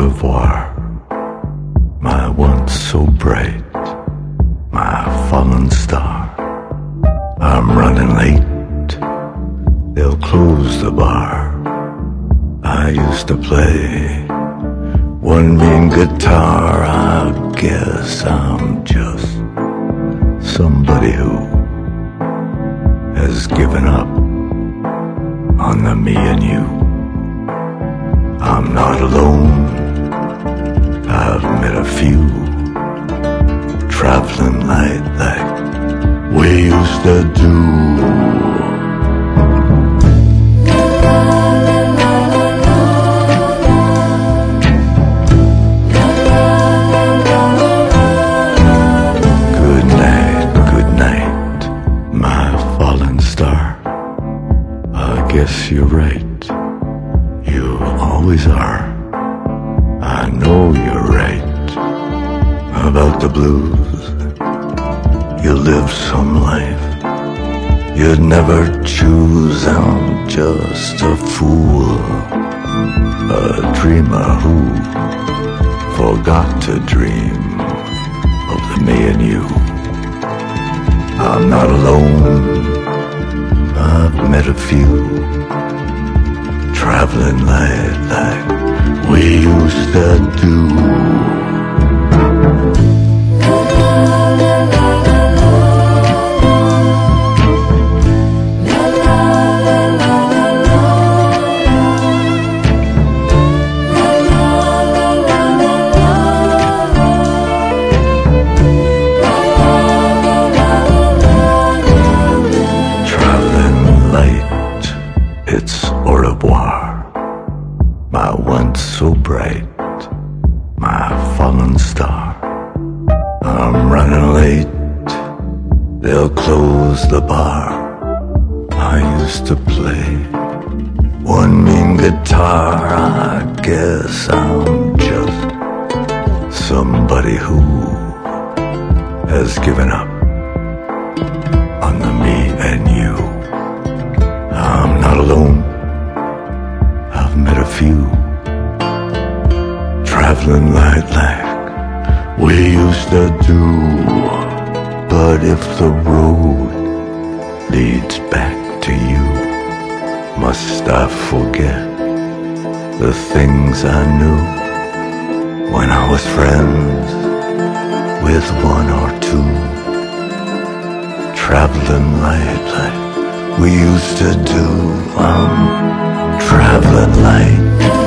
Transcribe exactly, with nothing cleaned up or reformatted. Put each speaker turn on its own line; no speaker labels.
revoir, my once so bright, my fallen star. I'm running late, they'll close the bar. I used to play one mean guitar. I guess I'm just somebody who has given up on the me and you. I'm not alone, I've met a few, traveling light like we used to do. Good night, good night, my fallen star. I guess you're right, you always are. I know you're right about the blues. You live some life you'd never choose. I'm just a fool, a dreamer who forgot to dream of the me and you. I'm not alone, I've met a few, traveling light like we used to do. It's au revoir, my once so bright, my fallen star. I'm running late, they'll close the bar. I used to play one mean guitar. I guess I'm just somebody who has given up on the me and you. I'm not alone, I've met a few, traveling light like we used to do. But if the road leads back to you, must I forget the things I knew when I was friends with one or two, traveling light like we used to do. I'm traveling light.